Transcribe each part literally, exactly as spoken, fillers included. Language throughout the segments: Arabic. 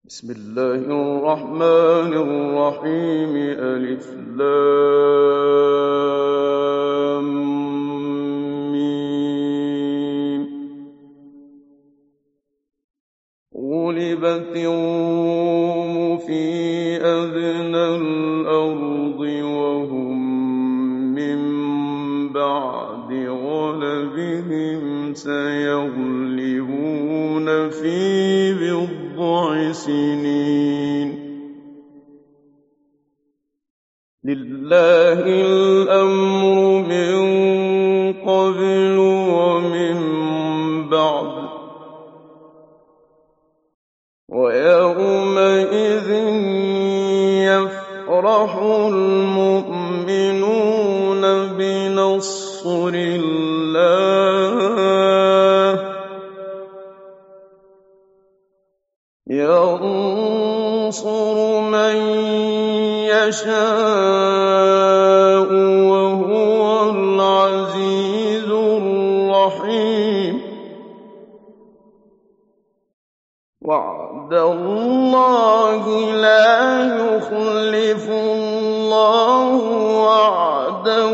بسم الله الرحمن الرحيم ألف لام ميم غلبت الروم في أدنى الأرض وهم من بعد غلبهم سيغلبون في بضع سنين لله الأمر من قبل ومن بعد ويومئذ يفرح المؤمنون بنصر الله ينصر من يشاء وهو العزيز الرحيم وعد الله لا يخلف الله وعده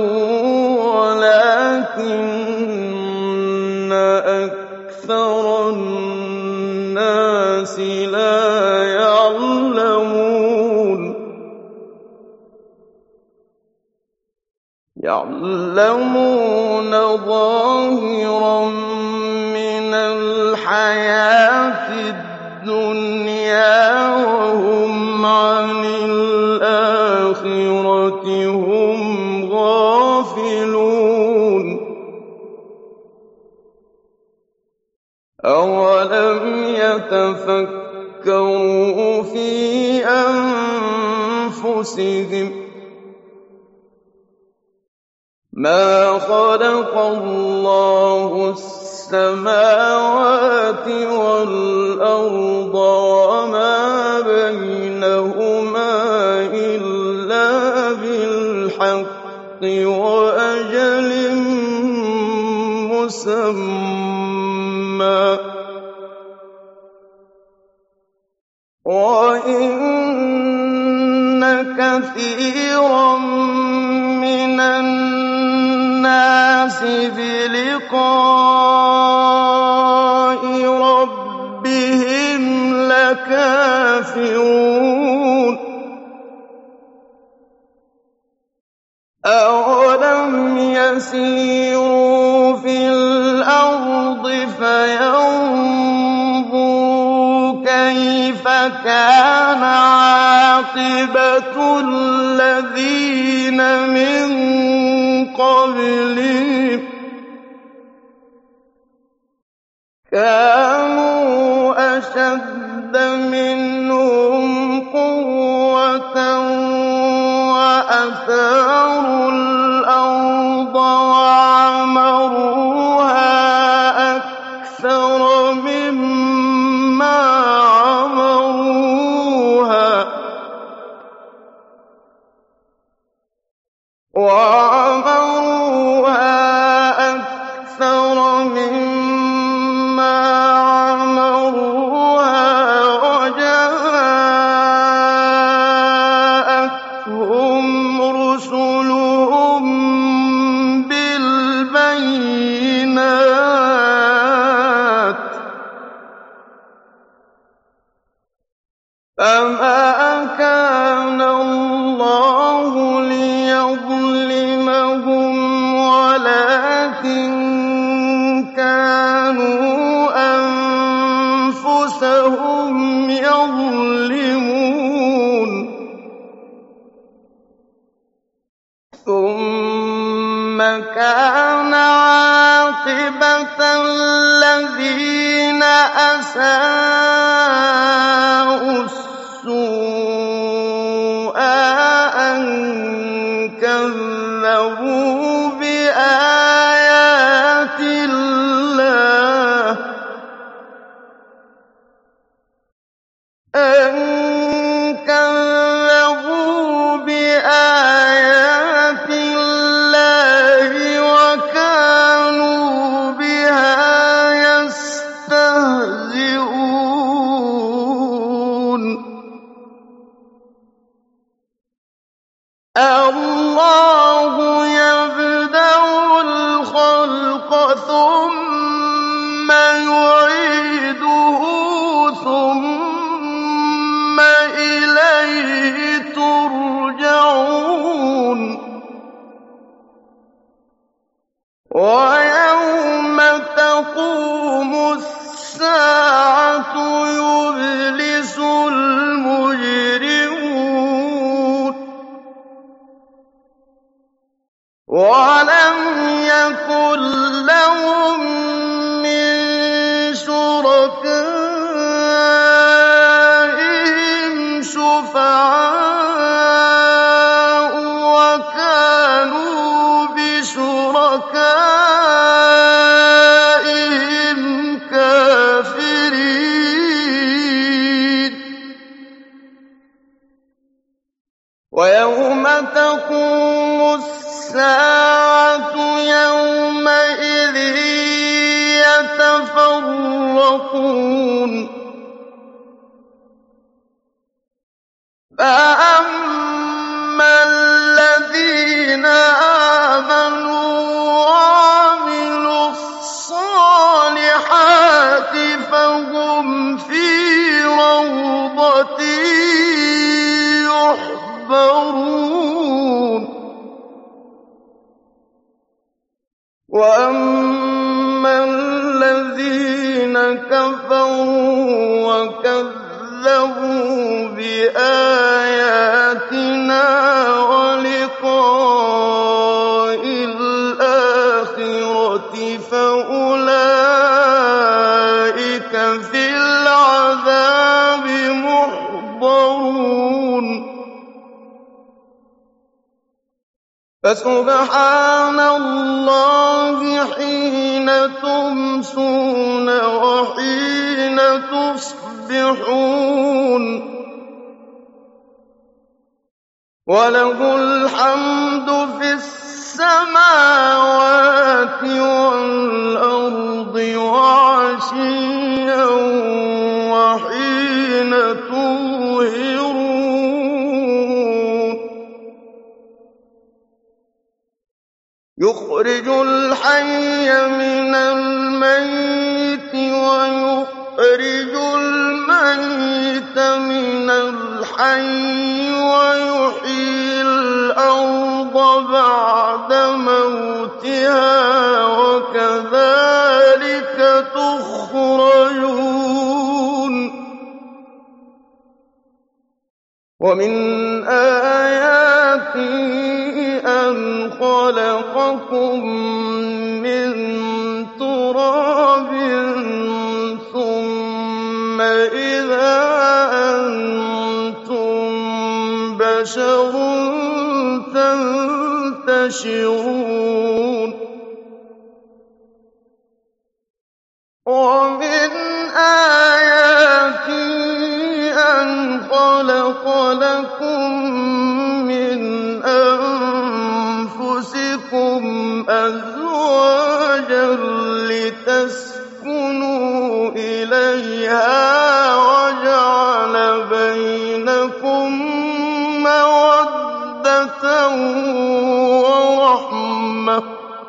ولكن أكثر الناس لا يعلمون يعلمون ظاهرا من الحياة الدنيا وهم عن الآخرة هم غافلون أولم يتفكروا في أنفسهم ما خلق الله السماوات والأرض وما بينهما إلا بالحق وأجل مسمى وإن كثيرا من الناس بلقاء ربهم لكافرون أولم يسيروا في الأرض فينظروا كيف كان عاقبة الذين من قبلهم كانوا أشد منهم قوة وأثاروا الأرض وعمروها أكثر مما عمروها وعمروها أكثر مما عمروها وجاءتهم رسلهم بالبينات فما كان الله ليظلمهم ولكن كانوا أنفسهم يظلمون ثم كان عاقبة الذين أساءوا السوء أن كذبوا بآيات الله أن كذبوا بآيات الله وكانوا بها يستهزئون اللَّهُ يَبْدَأُ الْخَلْقَ ثُمَّ يُعِيدُهُ ثُمَّ إِلَيْهِ تُرْجَعُونَ وَيَوْمَ تَقُومُ السَّاعَةُ يُبْلِسُ الْمُجْرِمُونَ وَلَمْ يَكُن لَّهُم مِّن شُرَكَائِهِمْ شُفَعَاءُ وَكَانُوا بِشُرَكَائِهِمْ كَافِرِينَ وَيَوْمَ تَقُومُ السَّاعَةُ يَوْمَئِذٍ يَتَفَرَّقُونَ فَأَمَّا الَّذِينَ آمَنُوا وَعَمِلُوا الصَّالِحَاتِ فَهُمْ فِي رَوْضَةٍ يُحْبَرُونَ وَأَمَّا الَّذِينَ كَفَرُوا وَكَذَّبُوا بِآيَاتِنَا وَلِقَاءِ الْآخِرَةِ فَأُولَٰئِكَ فِي الْعَذَابِ مُحْضَرُونَ فَسُبْحَانَ اللَّهِ حِينَ تُمْسُونَ وَحِينَ تُصْبِحُونَ وَلَهُ الْحَمْدُ فِي السَّمَاوَاتِ وَالْأَرْضِ وَعَشِيًّا وَحِينَ تُظْهِرُونَ يُخْرِجُ الْحَيَّ مِنَ الْمَيِّتِ وَيُخْرِجُ الْمَيِّتَ مِنَ الْحَيِّ وَيُحْيِي الْأَرْضَ بَعْدَ مَوْتِهَا وَكَذَٰلِكَ تُخْرَجُونَ وَمِنْ آيَاتِهِ أَنْ خَلَقَكُم مِّن تُرَابٍ ثُمَّ إِذَا أَنتُم بَشَرٌ تَنتَشِرُونَ وَمِنْ آيَاتِهِ أَنْ خَلَقَ لَكُم مِّنْ أَنفُسِكُمْ أَزْوَاجًا لِّتَسْكُنُوا إِلَيْهَا وَجَعَلَ بَيْنَكُم مَّوَدَّةً وَرَحْمَةً ۚ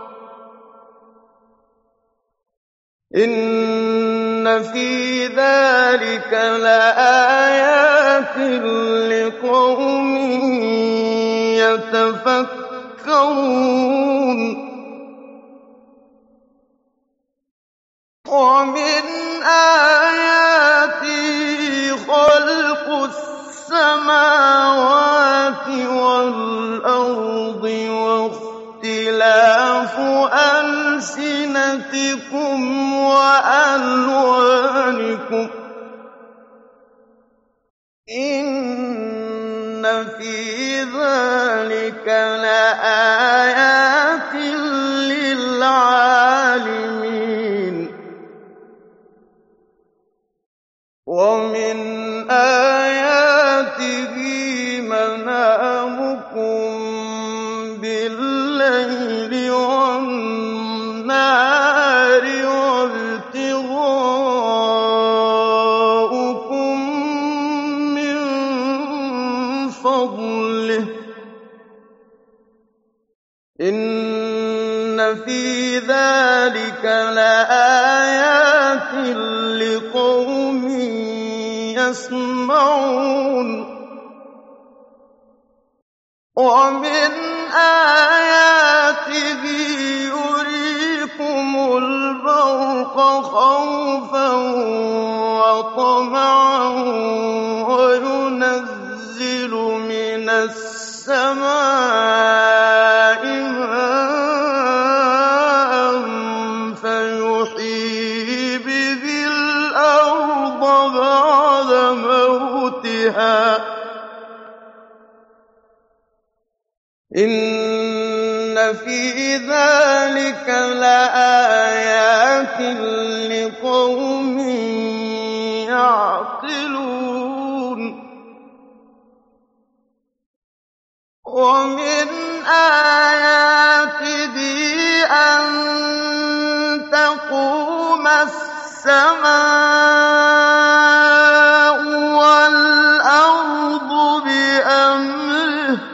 إِنَّ فِي ذَٰلِكَ لَآيَاتٍ لِّقَوْمٍ يَتَفَكَّرُونَ وَمِنْ آيَاتِهِ خَلْقُ السَّمَاوَاتِ وَالْأَرْضِ وَاخْتِلَافُ أَلْسِنَتِكُمْ وَأَلْوَانِكُمْ ۚ إِنَّ فِي ذَٰلِكَ لَآيَاتٍ لِّلْعَالِمِينَ وَمِنْ آيَاتِهِ مَنَامُكُم بِاللَّيْلِ وَالنَّهَارِ وَابْتِغَاؤُكُم مِّن فَضْلِهِ ۚ فِي ذَٰلِكَ لَآيَاتٍ لِّقَوْمٍ يَسْمَعُونَ وَمِنْ آيَاتِهِ يُرِيكُمُ الْبَرْقَ خَوْفًا وَطَمَعًا وَيُنَزِّلُ مِنَ السَّمَاءِ مَاءً فَيُحْيِي بِهِ الْأَرْضَ بَعْدَ مَوْتِهَا ۚ إِنَّ فِي ذَٰلِكَ لَآيَاتٍ لِّقَوْمٍ يَعْقِلُونَ وَمِنْ آيَاتِهِ أَن تَقُومَ السَّمَاءُ وَالْأَرْضُ بِأَمْرِهِ ۚ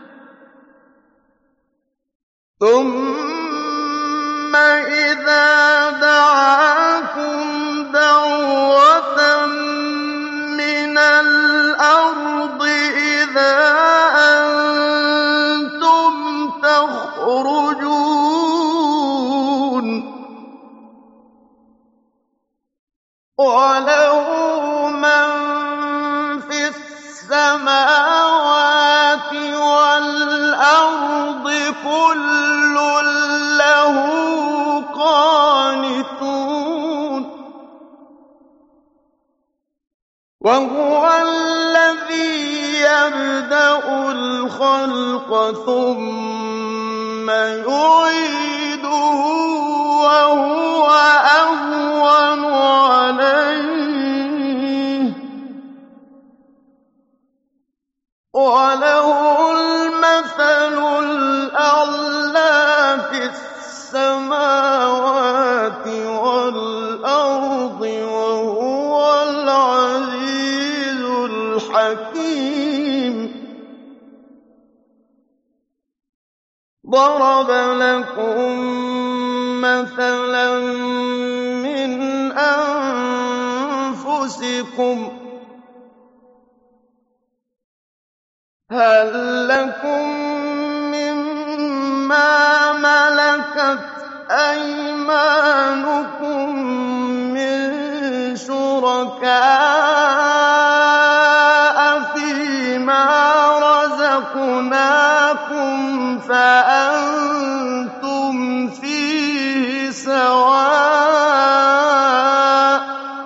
ثُمَّ إِذَا دَعَاكُمْ دَعْوَةً مِّنَ الْأَرْضِ إِذَا أَنتُمْ تَخْرُجُونَ وَلَهُ مَن فِي السَّمَاوَاتِ وَالْأَرْضِ كُلٌّ لَّهُ قَانِتُونَ وَهُوَ الَّذِي يَبْدَأُ الْخَلْقَ ثُمَّ يُعِيدُهُ وَهُوَ أَهْوَنُ عَلَيْهِ ۚ وَلَهُ الْمَثَلُ الْأَعْلَىٰ فِي السَّمَاوَاتِ وَالْأَرْضِ ۖ وَهُوَ الْعَزِيزُ الْحَكِيمُ ضَرَبَ لَكُم مَّثَلًا مِّنْ أَنفُسِكُمْ ۖ هَل لَّكُم مِّمَّا مَلَكَتْ أَيْمَانُكُم مِّن شُرَكَاءَ فِيمَا رَزَقْنَاكُمْ فَأَنتُمْ فِيهِ سَوَاءٌ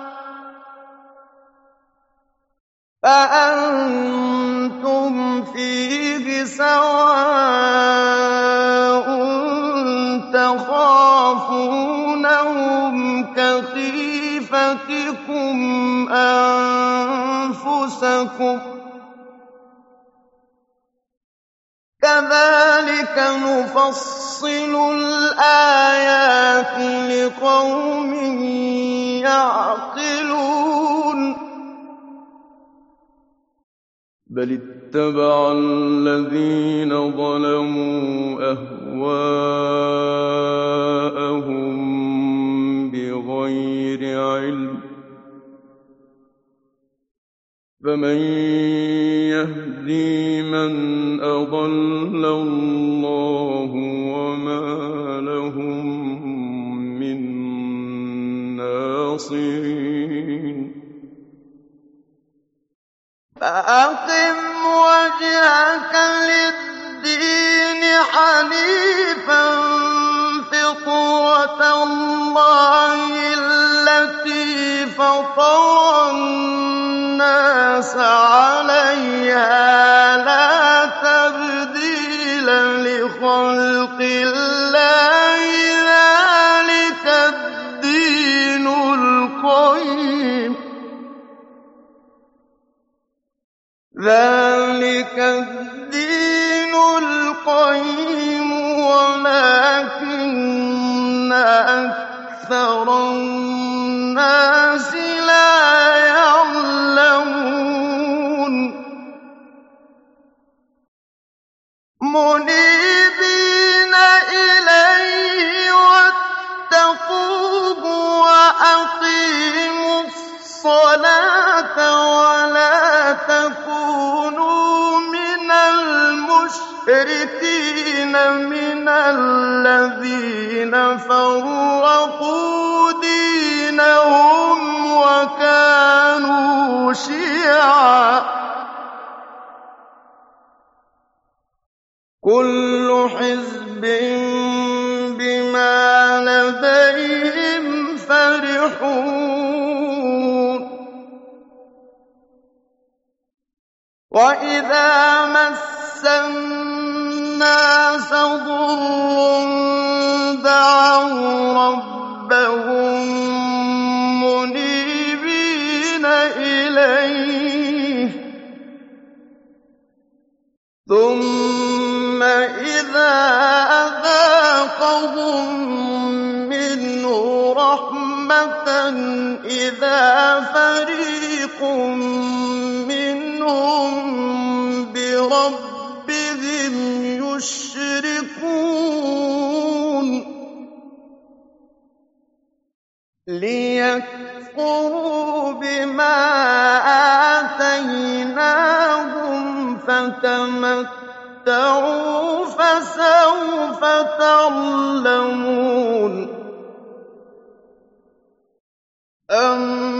فَأَنتُمْ فِيهِ سَوَاءٌ تَخَافُونَهُمْ كَخِيفَتِكُمْ أَنفُسَكُمْ ۚ كَذَٰلِكَ نُفَصِّلُ الْآيَاتِ لِقَوْمٍ يَعْقِلُونَ بَلِ اتَّبَعَ الَّذِينَ ظَلَمُوا أَهْوَاءَهُم بِغَيْرِ عِلْمٍ ۖ فَمَن يَهْدِي مَنْ أَضَلَّ اللَّهُ وَمَا لَهُم مِّن نَّاصِرِينَ فَأَقِمْ وَجْهَكَ لِلدِّينِ حَنِيفًا فِطْرَتَ اللَّهِ الَّتِي فَطَرَ النَّاسَ عَلَيْهَا ۚ لَا تَبْدِيلَ لِخَلْقِ اللَّهِ ۚ ذَٰلِكَ الدِّينُ الْقَيِّمُ ذَٰلِكَ الدِّينُ الْقَيِّمُ وَلَٰكِنَّ أَكْثَرَ النَّاسِ لَا يَعْلَمُونَ مُنِيبِينَ إِلَيْهِ الْمُشْرِكِينَ مِنَ الَّذِينَ فَرَّقُوا دِينَهُمْ وَكَانُوا شِيَعًا ۖ كُلُّ حِزْبٍ بِمَا لَدَيْهِمْ فَرِحُونَ وَإِذَا مَسَّ النَّاسَ ضُرٌّ دَعَوْا رَبَّهُم مُّنِيبِينَ إِلَيْهِ ثُمَّ إِذَا أَذَاقَهُم مِّنْهُ رَحْمَةً إِذَا فَرِيقٌ مِّنْهُم بِرَبِّهِمْ يُشْرِكُونَ لِيَكْفُرُوا بِمَا آتَيْنَاهُمْ فَتَمَتَّعُوا فَسَوْفَ تَعْلَمُونَ أَمْ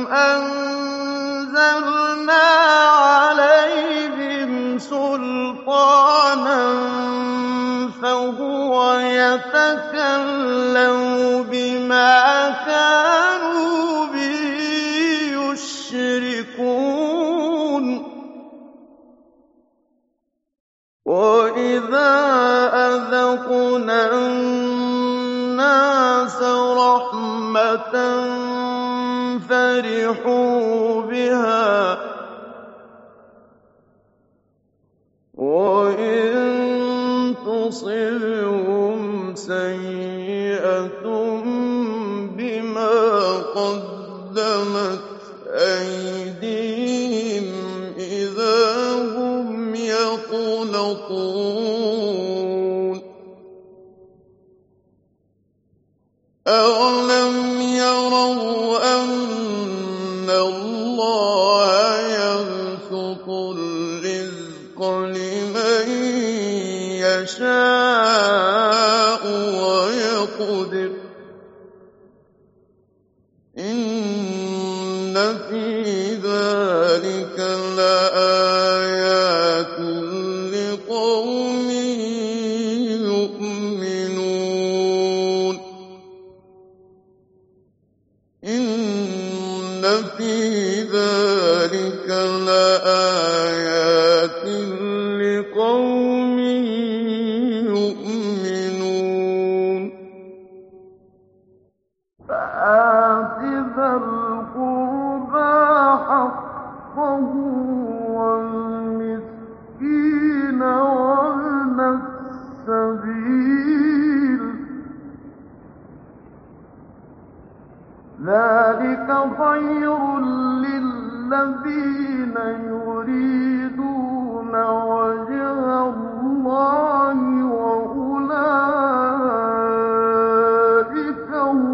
أَنزَلْنَا عَلَيْهِمْ سُلْطَانًا فَهُوَ يَتَكَلَّمُ بِمَا كَانُوا بِهِ يُشْرِكُونَ وَإِذَا أَذَقْنَا النَّاسَ رَحْمَةً فَرِحُوا بِهَا وَإِن تُصِبْهُمْ سَيِّئَةٌ بِمَا قَدَّمَتْ أَيْدِيهِمْ إِذَا هُمْ يَقْنَطُونَ أَوَلَمْ يَرَوْا أَنَّ اللَّهَ يَبْسُطُ الرِّزْقَ لِمَن يَشَاءُ وَيَقْدِرُ ۚ إِنَّ فِي ذَٰلِكَ لَآيَاتٍ لِّقَوْمٍ يُؤْمِنُونَ إِنَّ فِي ذَٰلِكَ لَآيَاتٍ لِّقَوْمٍ يُؤْمِنُونَ فَآتِ ذَا الْقُرْبَىٰ حَقَّهُ وَالْمِسْكِينَ وَابْنَ السَّبِيلِ ۚ ذَٰلِكَ خَيْرٌ لِّلَّذِينَ يُرِيدُونَ وَجْهَ اللَّهِ ۖ وَأُولَٰئِكَ هُمُ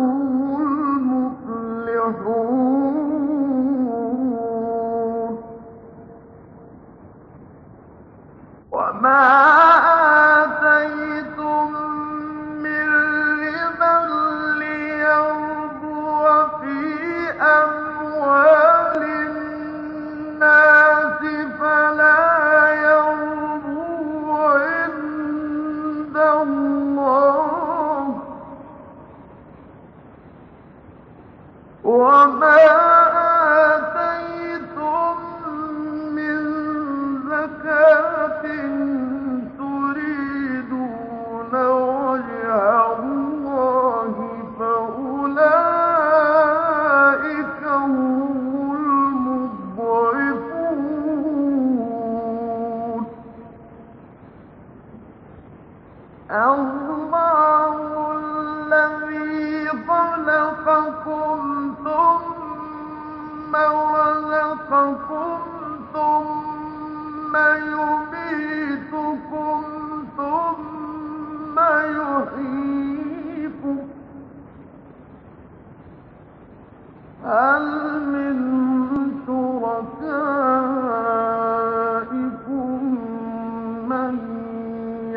الْمُفْلِحُونَ وَمَا آتَيْتُم مِّن رِّبًا لِّيَرْبُوَ فِي أَمْوَالِ النَّاسِ فَلَا يَرْبُو عِندَ اللَّهِ ۖ وَمَا آتَيْتُم مِّن زَكَاةٍ تُرِيدُونَ وَجْهَ اللَّهِ فَأُولَٰئِكَ هُمُ الْمُضْعِفُونَ اللَّهُ الَّذِي خَلَقَكُمْ ثُمَّ رَزَقَكُمْ ثُمَّ يُمِيتُكُمْ ثُمَّ يُحْيِيكُمْ ۖ هَلْ مِن شُرَكَائِكُم مَّن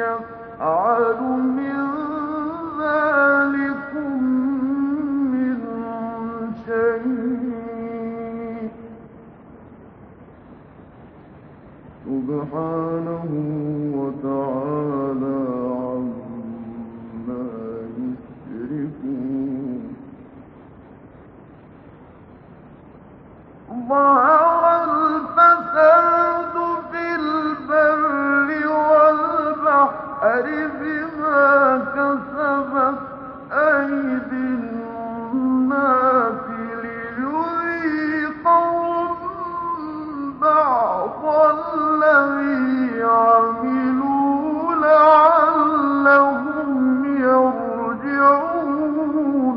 سبحانه وتعالى عما يشركون. ظهر الفساد في البر والبحر بما كسبت أيدي الناس ليذيقهم بعض الذي عملوا لعلهم يرجعون.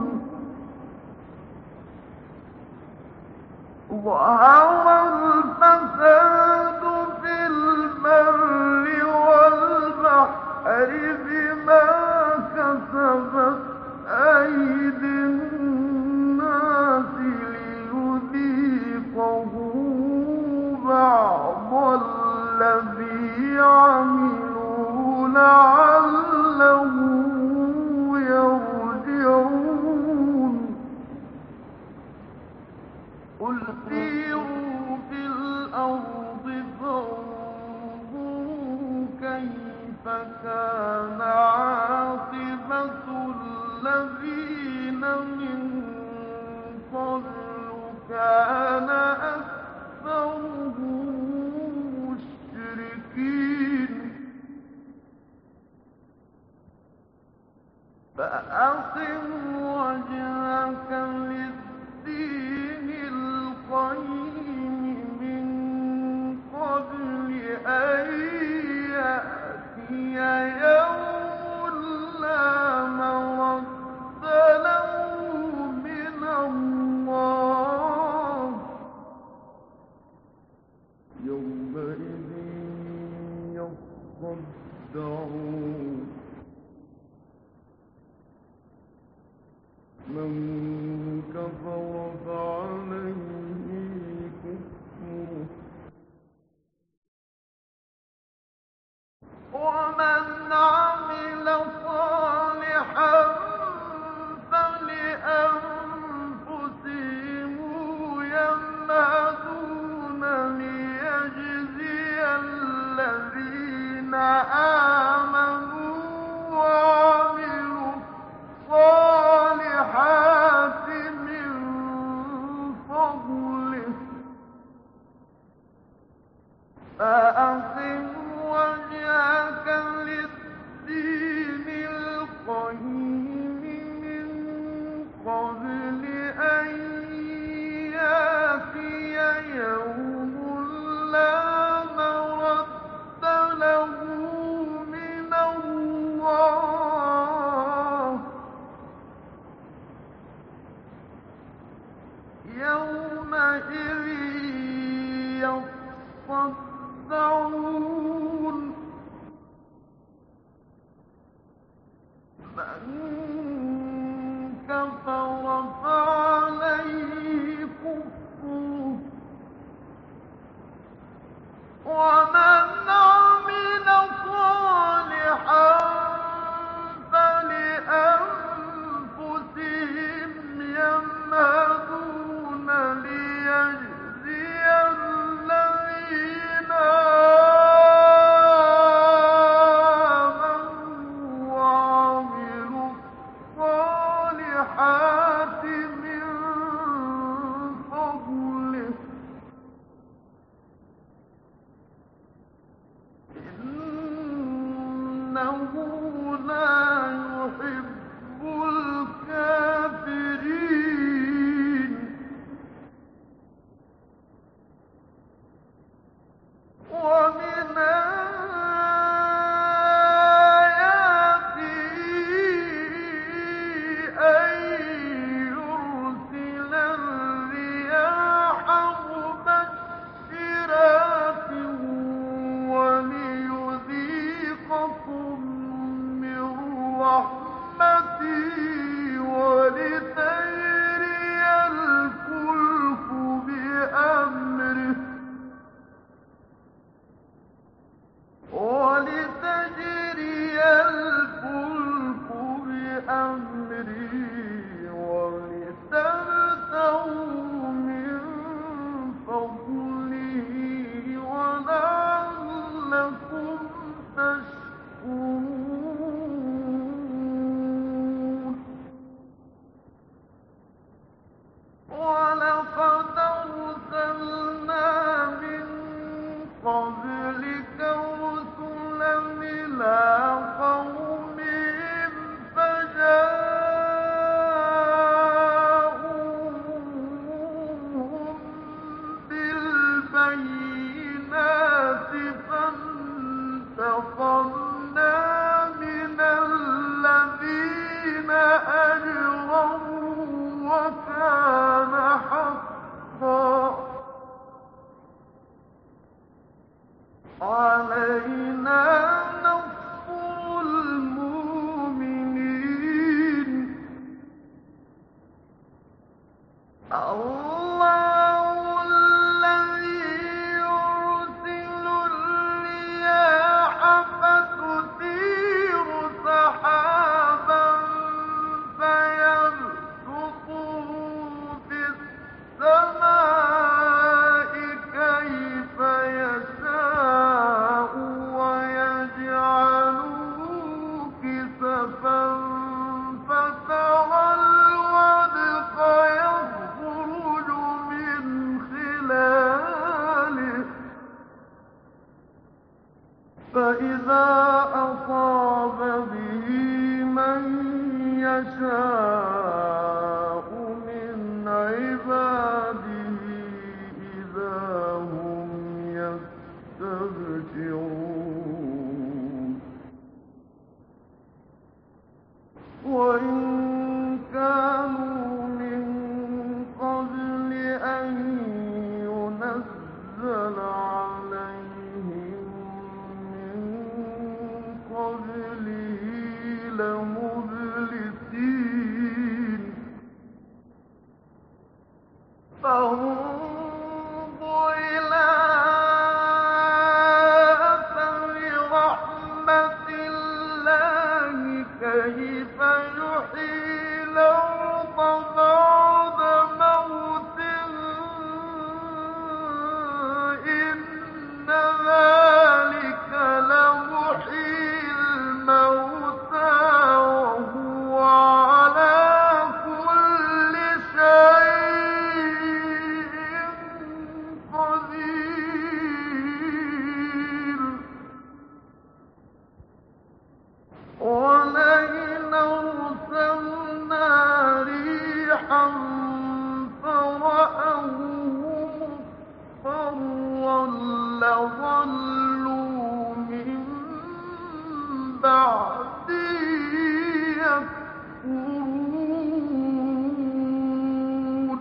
ظهر الفساد في البر والبحر بما كسبت أيدي الناس ليذيقهم بعض الذي عملوا لعلهم يرجعون. قل سيروا في الأرض فانظروا كيف كان عاقبة الذين من قبل كان أكثرهم مشركين. فأقم وجهك للدين القيم من قبل أن يأتي يوم لا مرد له من الله يومئذ يصدعون. من كفر فعليه كفره ومن عمل صالحا فلأنفسهم يمهدون ليجزي الذين آمنوا وعملوا الصالحات من فضله. فأقم وجهك للدين القيم من قبل أن يأتي يوم لا مرد له من الله يومئذ يصدعون. من كفر فعليه كفره ومن عمل صالحا فلأنفسهم يمهدون ليجزي الذين آمنوا وعملوا الصالحات من فضله. إنه لا يحب الكافرين. ومن آياته أن يرسل الرياح مبشرات وليذيقكم قَبْلِكَ رُسُلًا إِلَىٰ قَوْمِهِمْ فَجَاءُوهُم بِالْبَيِّنَاتِ فَانتَقَمْنَا مِنَ الَّذِينَ أَجْرَمُوا وَكَانَ حَقًّا عَلَيْنَا نَصْرُ الْمُؤْمِنِينَ اللَّهُ الَّذِي يُرْسِلُ الرِّيَاحَ فَتُثِيرُ سَحَابًا فَيَبْسُطُهُ فِي السَّمَاءِ كَيْفَ يَشَاءُ وَيَجْعَلُهُ كِسَفًا فَتَرَى الْوَدْقَ يَخْرُجُ مِنْ خِلَالِهِ فَإِذَا أَصَابَ بِهِ مَن يَشَاءُ مِنْ عِبَادِهِ إِذَا هُمْ يَسْتَبْشِرُونَ وَإِن كَانُوا مِن قَبْلِ أَن يُنَزَّلَ عَلَيْهِم مِّن قَبْلِهِ لَمُبْلِسِينَ فَانظُرْ إِلَىٰ آثَارِ رَحْمَتِ اللَّهِ كَيْفَ يُحْيِي الْأَرْضَ بَعْدَ مَوْتِهَا إِنَّ ذَٰلِكَ لَمُحْيِي الْمَوْتَىٰ وَهُوَ عَلَىٰ كُلِّ شَيْءٍ قَدِيرٌ وَلَئِنْ أَرْسَلْنَا رِيحًا فَرَأَوْهُ مُصْفَرًّا لَّظَلُّوا مِن بَعْدِهِ يَكْفُرُونَ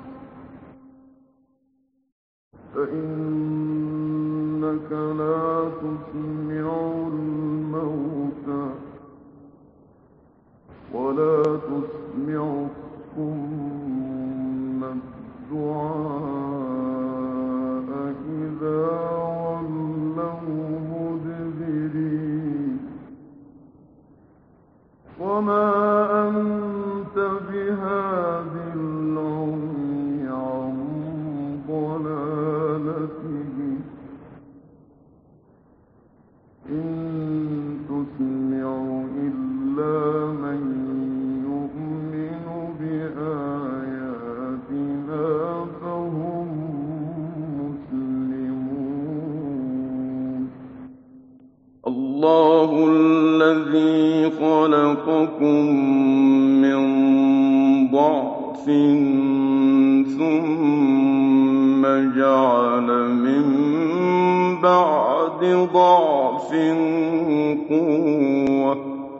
فَإِنَّكَ لَا تُسْمِعُ الْمَوْتَىٰ وَلَا تُسْمِعُ الصُّمَّ الدُّعَاءَ إِذَا وَلَّوْا مُدْبِرِينَ وَمَا أَنتَ بِهَادِ الْعُمْيِ عَن ضَلَالَتِهِمْ إِن تُسْمِعُ إِلَّا مَن يُؤْمِنُ بِآيَاتِنَا فَهُم مُّسْلِمُونَ اللَّهُ الَّذِي خَلَقَكُم مِّن ضَعْفٍ ثُمَّ جَعَلَ مِن بَعْدِ ضَعْفٍ قُوَّةً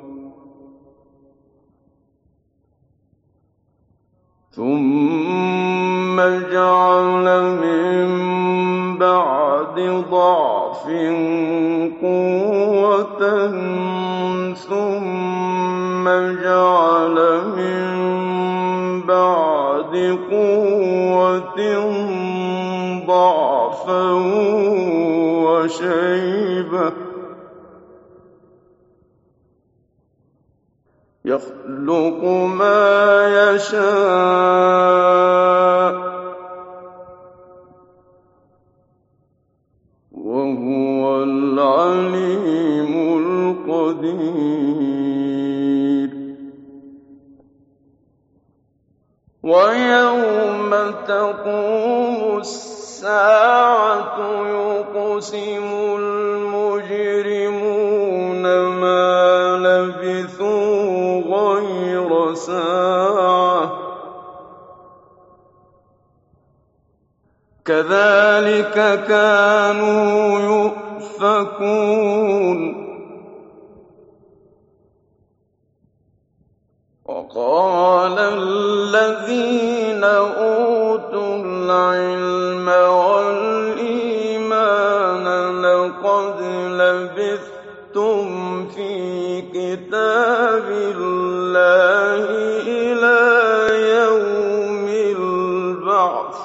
ثُمَّ جَعَلَ مِن بَعْدِ ضَعْفٍ قُوَّةً ثُمَّ جَعَلَ مِن بَعْدِ قُوَّةٍ ضَعْفًا وَشَيْبَةً يَخْلُقُ مَا يَشَاءُ وَهُوَ الْعَلِيمُ الْقَدِيرُ وَيَوْمَ تَقُومُ السَّاعَةُ يُقْسِمُ يقسم المجرمون ما لبثوا غير ساعة كذلك كانوا يؤفكون وقال الذين أوتوا العلم والإيمان لقد لبثتم في كتاب الله إلى يوم البعث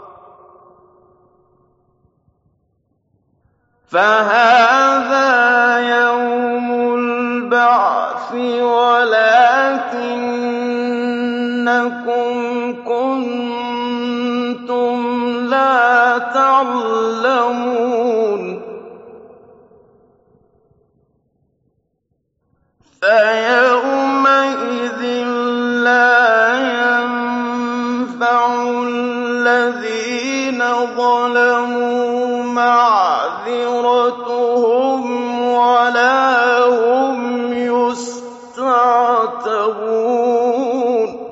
فهذا يوم البعث ولكنكم كنتم لا تعلمون فيومئذ لا ينفع الذين ظلموا معذرتهم ولا هم يستعتبون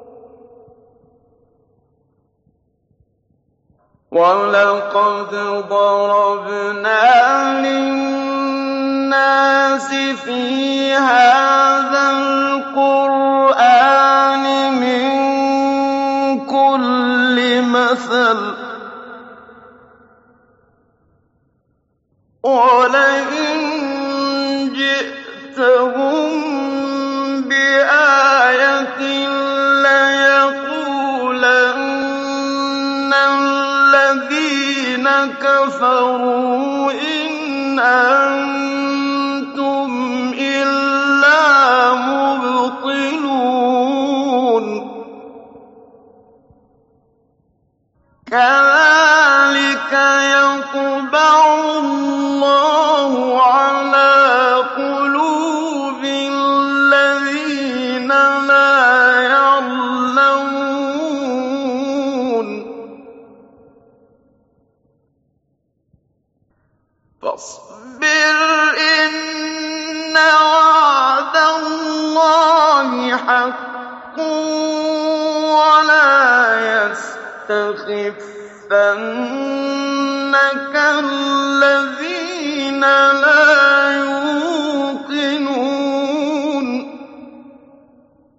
ولقد ضربنا للناس في هذا القرآن من كل مثل ولئن جئتهم بآية ليقولن الذين كفروا إن أنتم إلا مبطلون كذلك يطبع الله على قلوب الذين لا يعلمون فاصبر إن وعد الله حق ولا يستخفنك الذين لا يؤمنون